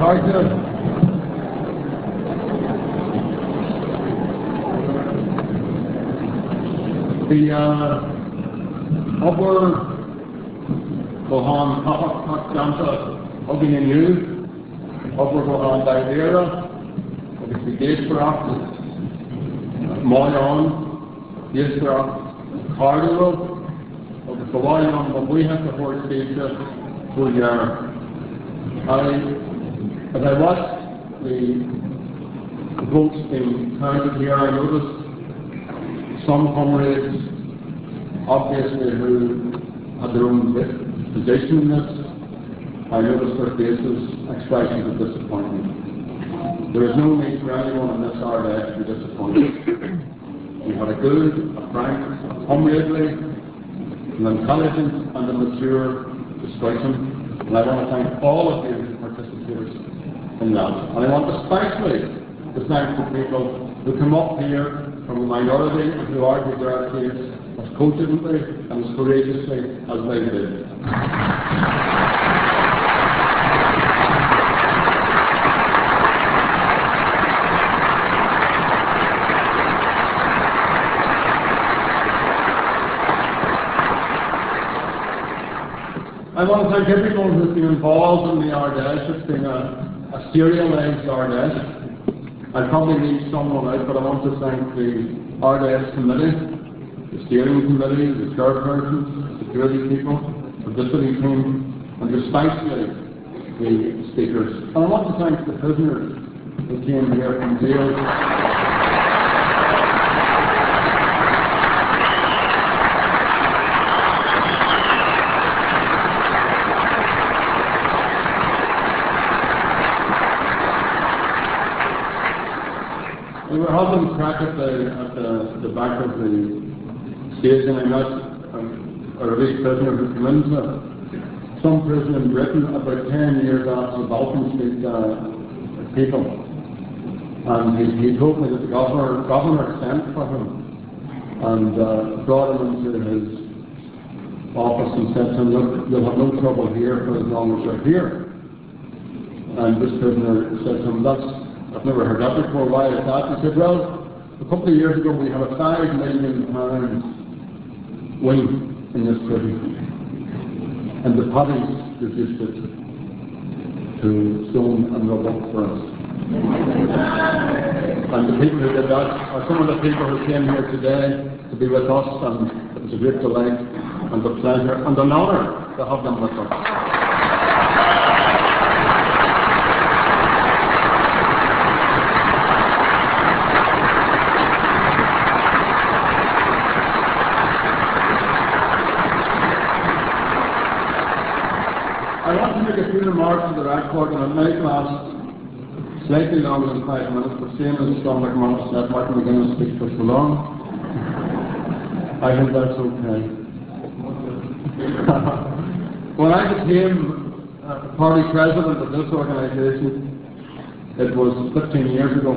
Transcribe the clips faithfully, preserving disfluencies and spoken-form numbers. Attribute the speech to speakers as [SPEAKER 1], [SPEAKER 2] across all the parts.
[SPEAKER 1] Carter. The uh, upper Gohan Papa Janta Ogin and you, upper Gohan Daidera, the Gatesbrock, Moyon, Gatesbrock, Cardinal, of the Kawaii, but we have the horse station for your. I, as I watched the, the votes being counted here, I noticed some comrades, obviously, who had their own position in this. I noticed their faces, expressions of disappointment. There is no need for anyone in this R D S to be disappointed. We had a good, a frank, a comradely, an intelligent and a mature discussion. And I want to thank all of you who participated in that. And I want especially to thank the people who come up here from the minority and who argued their case as cogently and as courageously as they did. I want to thank everyone who's been involved in the R D S. It's been a, a serialised R D S. I probably leave someone out, but I want to thank the R D S committee, the steering committee, the chairpersons, the security people, the publicity team, and especially the speakers. And I want to thank the prisoners who came here from jail. We were having a crack at the, at the, the back of the stage, and I met um, a released prisoner who came into some prison in Britain about ten years after the Balkan Street uh, people. And he, he told me that the governor, governor sent for him and uh, brought him into his office and said to him, look, you'll have no trouble here for as long as you're here. And this prisoner said to him, that's I've never heard that before, why is that? He said, well, a couple of years ago we had a five million pound win in this prison. And the parties reduced it to stone and rubble for us. And the people who did that are some of the people who came here today to be with us, and it was a great delight and a pleasure and an honour to have them with us. I want to make a few remarks to the record, and it might last slightly longer than five minutes, but same as Sean McManus said, Martin McGuinness speaks for so long. I think that's okay. When I became uh, party president of this organisation, it was fifteen years ago,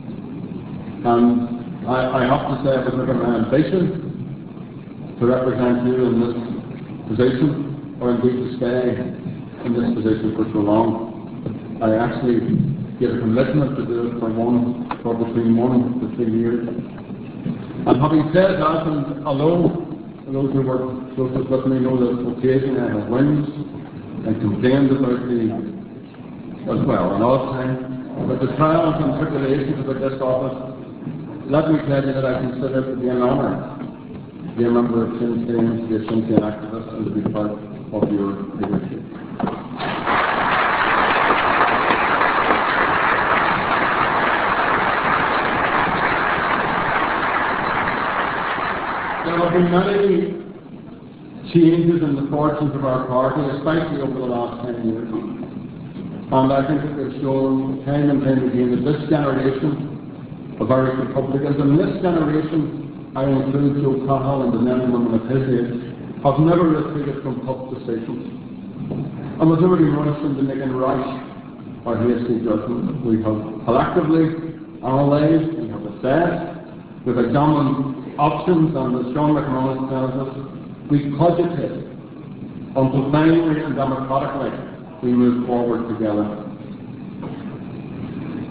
[SPEAKER 1] and I, I have to say it was never my ambition to represent you in this position, or indeed to stay in this position for so long. I actually gave a commitment to do it for one, for between one to three years. And having said that, and although those who were closest with me know that occasionally I had wins and complained about the, as well, an odd time, about the trials and tribulations about this office, let me tell you that I consider it to be an honour to be a member of Sinn Féin, to be a Sinn Féin activist, and to be part of your leadership. There have been many changes in the fortunes of our party, especially over the last ten years. And I think that we've shown time and time again that this generation of Irish Republicans, and this generation, I include Joe Cahill and the men and women of his age, have never retreated from tough decisions. And we've never been rushed into making rash or hasty judgments. We have collectively analysed, we have assessed, we've examined options, and as Sean McManus tells us, we cogitate until finally and democratically we move forward together.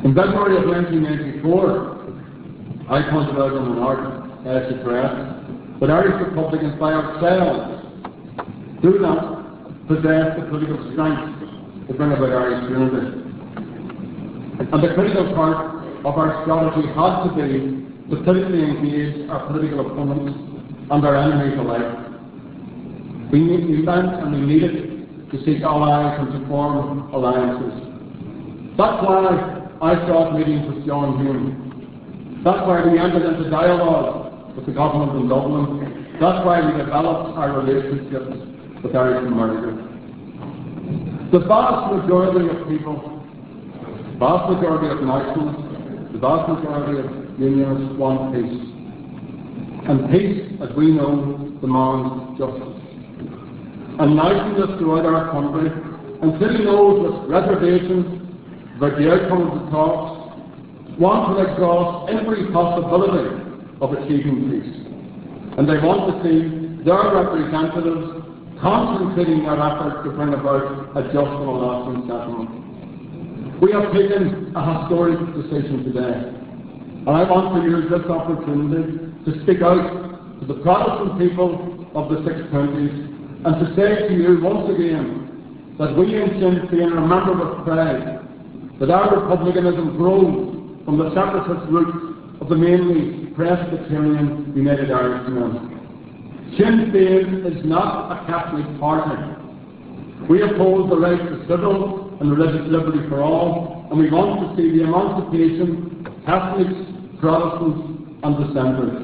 [SPEAKER 1] In February of nineteen ninety-four, I pointed out in an art uh, address that Irish Republicans by ourselves do not possess the political strength to bring about Irish unity. And the critical part of our strategy has to be to politically engage our political opponents and our enemies alike. We need we meant and we needed to seek allies and to form alliances. That's why I sought meetings with John Hume. That's why we entered into dialogue with the government in Dublin. That's why we developed our relationships with Irish America. The vast majority of people, the vast majority of nationalists, the vast majority of unionists want peace. And peace, as we know, demands justice. And nationalists throughout our country, including those with reservations about the outcome of the talks, want to exhaust every possibility of achieving peace. And they want to see their representatives concentrating their efforts to bring about a just and lasting settlement. We have taken a historic decision today, and I want to use this opportunity to speak out to the Protestant people of the six counties and to say to you once again that we in Sinn Féin remember with pride that our republicanism grows from the separatist roots of the mainly Presbyterian United Irishmen. Sinn Féin is not a Catholic party. We oppose the right to civil and religious liberty for all, and we want to see the emancipation of Catholics, Protestants and dissenters.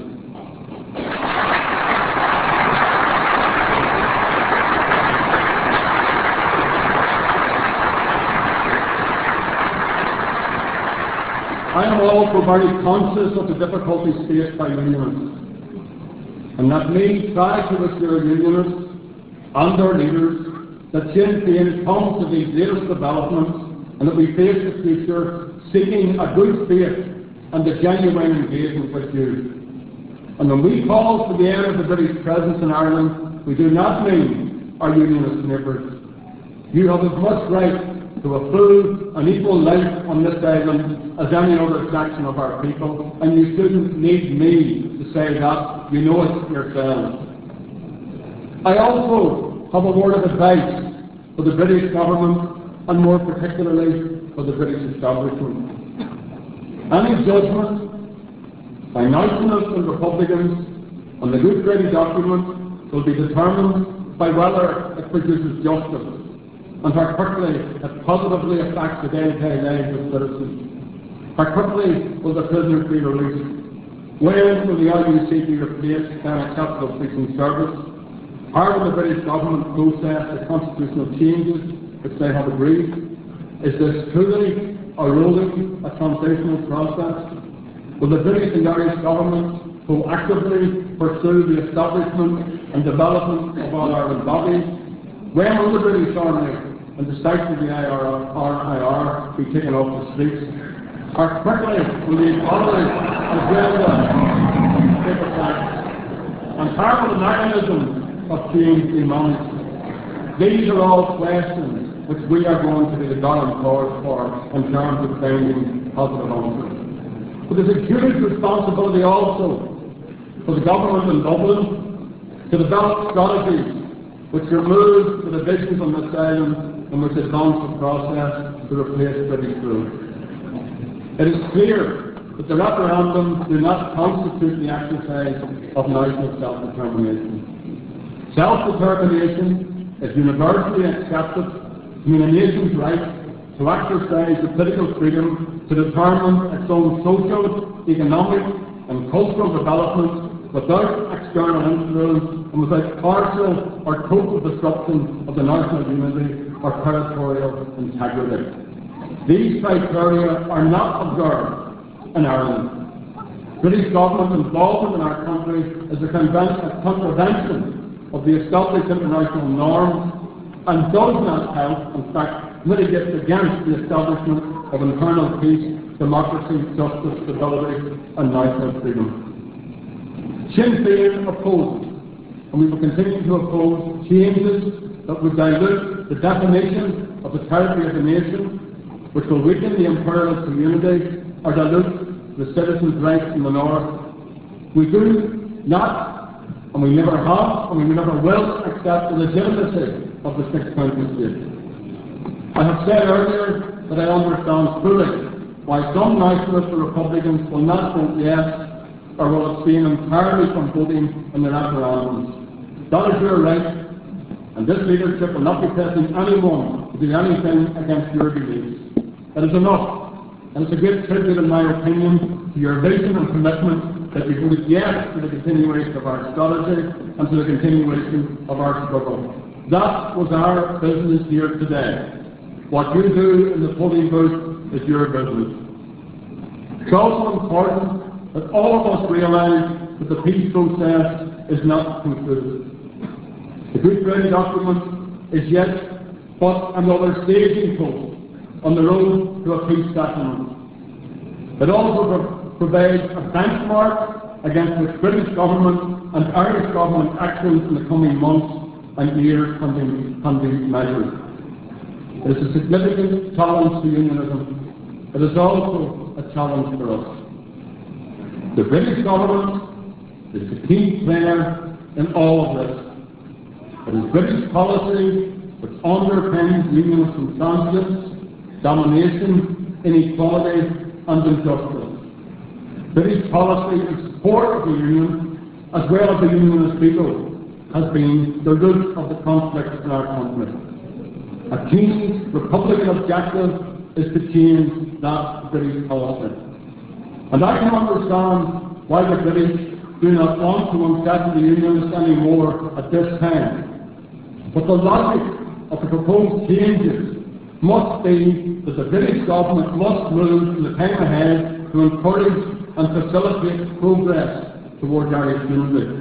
[SPEAKER 1] I am also very conscious of the difficulties faced by unionists, and that me try to assure unionists and their leaders that Sinn Féin comes to these latest developments and that we face the future seeking a good faith and a genuine engagement with you. And when we call for the end of the British presence in Ireland, we do not mean our unionist neighbours. You have as much right to a full and equal life on this island as any other section of our people, and you shouldn't need me to say that. You know it yourselves. I also have a word of advice for the British government, and more particularly for the British establishment. Any judgment by nationalists and republicans on the Good Friday document will be determined by whether it produces justice and how quickly it positively affects the day-to-day lives of citizens. How quickly will the prisoners be released? When will the I U C be replaced by an acceptable policing service? How will the British government process the constitutional changes which they have agreed? Is this truly a rolling, a transitional process? Will the British and Irish governments proactively pursue the establishment and development of All Ireland bodies? When will the British Army and decisively the I R I be taken off the streets? How quickly will the equality agenda take effect? And how will the mechanisms of change be managed? These are all questions which we are going to be the guarantors for in terms of finding positive answers. But there's a huge responsibility also for the government in Dublin to develop strategies which remove the divisions on this island and which advance the process to replace British rule. It is clear that the referendums do not constitute the exercise of national self-determination. Self-determination is universally accepted to mean a nation's right to exercise the political freedom to determine its own social, economic and cultural development without external influence and without partial or total disruption of the national unity or territorial integrity. These criteria are not observed in Ireland. British government involvement in our country is a, a contravention of the established international norms and does not help, in fact, mitigate against the establishment of internal peace, democracy, justice, stability and national freedom. Sinn Féin opposes, and we will continue to oppose, changes that would dilute the definition of the territory of the nation which will weaken the imperialist community or dilute the citizens' rights in the North. We do not, and we never have, and we never will accept the legitimacy of the six county state. I have said earlier that I understand fully why some nationalists or Republicans will not vote yes or will abstain entirely from voting in the referendums. That is your right, and this leadership will not be pressing anyone to do anything against your beliefs. It is enough, and it's a great tribute, in my opinion, to your vision and commitment that you voted yes to the continuation of our strategy and to the continuation of our struggle. That was our business here today. What you do in the voting booth is your business. It's also important that all of us realise that the peace process is not concluded. The Good Friday document is yet but another staging post on the road to a peace settlement. It also pro provides a benchmark against which British government and Irish government actions in the coming months and years can be, can be measured. It is a significant challenge to unionism. It is also a challenge for us. The British government is the key player in all of this. It is British policy which underpins unionist intransigence, domination, inequality and injustice. British policy in support of the Union, as well as the Unionist people, has been the root of the conflict in our country. A keen Republican objective is to change that British policy. And I can understand why the British do not want to unsettle the Unionists anymore at this time. But the logic of the proposed changes must be that the British government must move in the time ahead to encourage and facilitate progress towards Irish unity.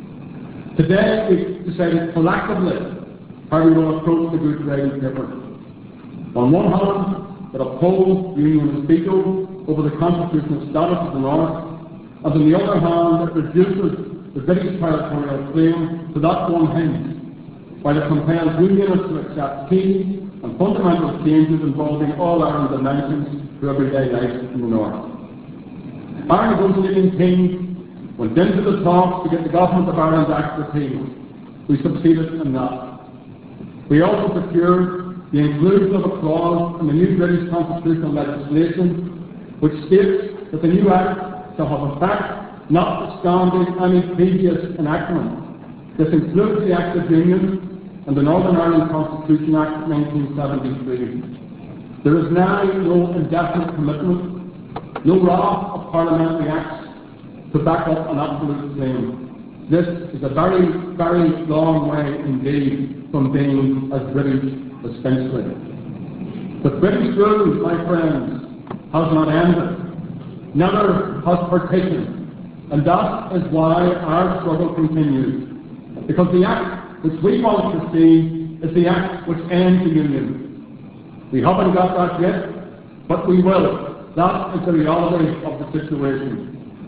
[SPEAKER 1] Today we've decided collectively how we will approach the Good Friday paper. On one hand, that upholds the Unionist veto over the constitutional status of the North, and on the other hand, it reduces the British territorial claim to that one hinge, while it compels Unionists to accept key and fundamental changes involving all Ireland dimensions to everyday life in the North. Our negotiating team went into the talks to get the Government of Ireland's expertise. We succeeded in that. We also secured the inclusion of a clause in the new British constitutional legislation which states that the new Act shall have effect notwithstanding any previous enactment. This includes the Act of Union and the Northern Ireland Constitution Act nineteen seventy-three. There is now no indefinite commitment, no raft of parliamentary acts to back up an absolute claim. This is a very, very long way indeed from being as British as Finchley. The British rule, my friends, has not ended, neither has partition, and that is why our struggle continues. Because the Act which we want to see is the Act which ends the Union. We haven't got that yet, but we will. That is the reality of the situation.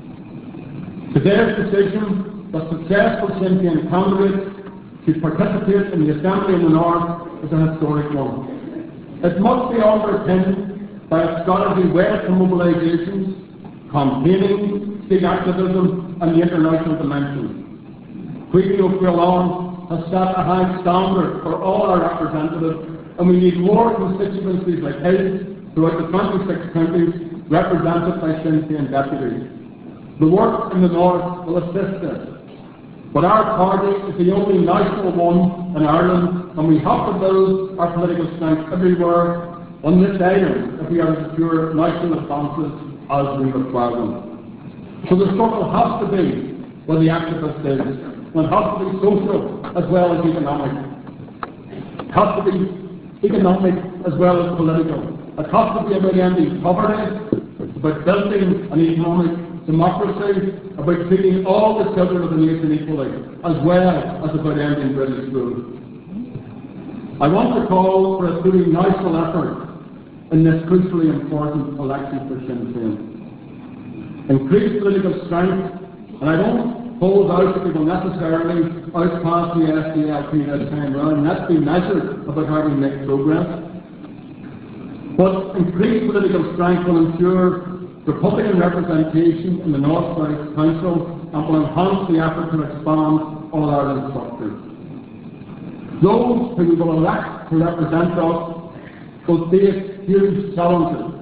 [SPEAKER 1] Today's decision that successful Sinn Féin candidates should participate in the Assembly in the North is a historic one. It must be underpinned by a strategy wed to mobilisations, campaigning, state activism and the international dimension. Queenie O'Quillan has set a high standard for all our representatives, and we need more constituencies like his throughout the twenty-six counties represented by Sinn Féin deputies. The work in the North will assist this. But our party is the only national one in Ireland, and we have to build our political strength everywhere on this island if we are to secure national advances as we require them. So the struggle has to be where the activist is, and it has to be social as well as economic. It has to be economic as well as political. It has to be about ending poverty, about building an economic democracy, about treating all the children of the nation equally, as well as about ending British rule. I want to call for a truly national effort in this crucially important election for Sinn Féin. Increased political strength, and I don't hold out that we will necessarily outpass the S D L P this time round. Let's be measured about how we make progress. But increased political strength will ensure Republican representation in the North-South Council and will enhance the effort to expand All-Ireland structures. Those who we will elect to represent us will face huge challenges.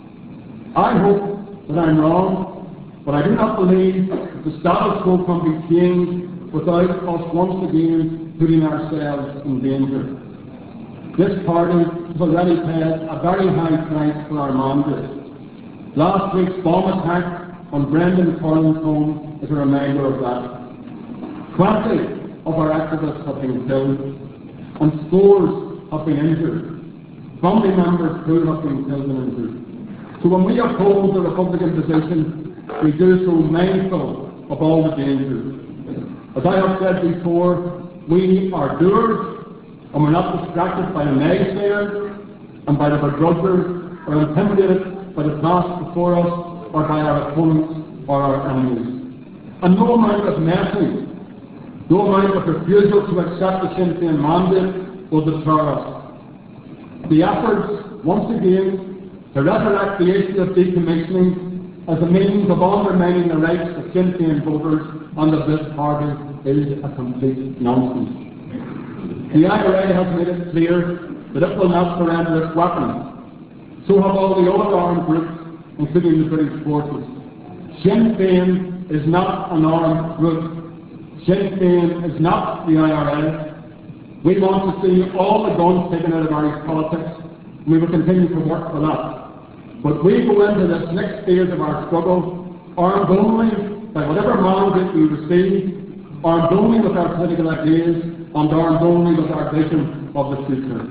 [SPEAKER 1] I hope that I'm wrong, but I do not believe that the status quo can be changed without us once again putting ourselves in danger. This party has already paid a very high price for our mandate. Last week's bomb attack on Brendan Corling's home is a reminder of that. Twenty of our activists have been killed, and scores have been injured. Family members too have been killed and injured. So when we oppose the Republican position, we do so mindful of all the dangers. As I have said before, we are doers, and we're not distracted by the naysayers and by the begrudgers or intimidated by the task before us or by our opponents or our enemies. And no amount of messing, no amount of refusal to accept the Sinn Féin mandate will deter us. The efforts, once again, to resurrect the issue of decommissioning as a means of undermining the rights of Sinn Féin voters and of this party is a complete nonsense. The I R A has made it clear that it will not surrender its weapons. So have all the other armed groups, including the British forces. Sinn Féin is not an armed group. Sinn Féin is not the I R A. We want to see all the guns taken out of Irish politics, and we will continue to work for that. But we go into this next phase of our struggle armed only by whatever mandate we receive, armed only with our political ideas, and armed only with our vision of the future.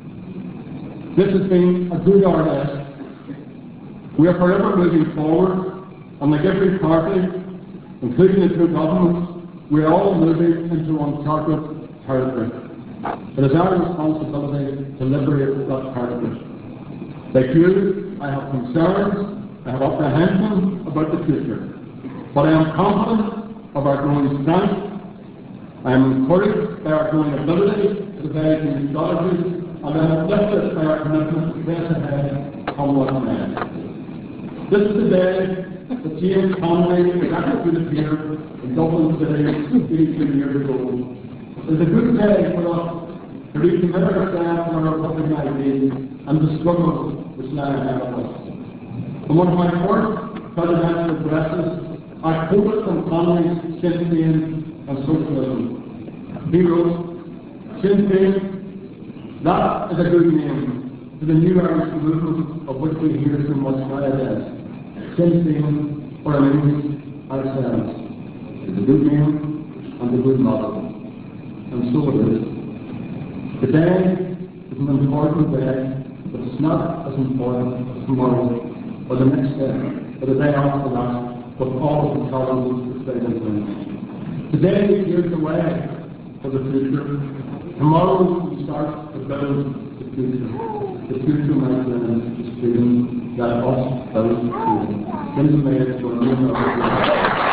[SPEAKER 1] This has been a good R S. We are forever moving forward, and like every party, including the two governments, we are all moving into uncharted territory. It is our responsibility to liberate that territory. Like you, I have concerns, I have apprehension about the future, but I am confident of our growing strength. I am encouraged by our growing ability to devise new strategies, and I am uplifted by our commitment to press ahead on what remains. This is the day that James Connolly was executed here in Dublin City eighty-two years ago. It is a good day for us to recommit ourselves to our Republican ideals and the struggles which lie ahead of us. In one of my first presidential addresses, I quoted from Connolly's Sinn Féin and Socialism. He wrote, Sinn Féin, that is a good name to the new Irish movement of which we hear so much nowadays. Sinn Féin, or in English, ourselves. It's a good name and a good motto. And so it is. Today is an important day, but it's not as important as tomorrow, or the next day, or the day after that, with all of the challenges which they will bring. Today we clear the way for the future. Tomorrow we start to build the future. The future, my friends, is freedom. Let us build freedom. In the mayor,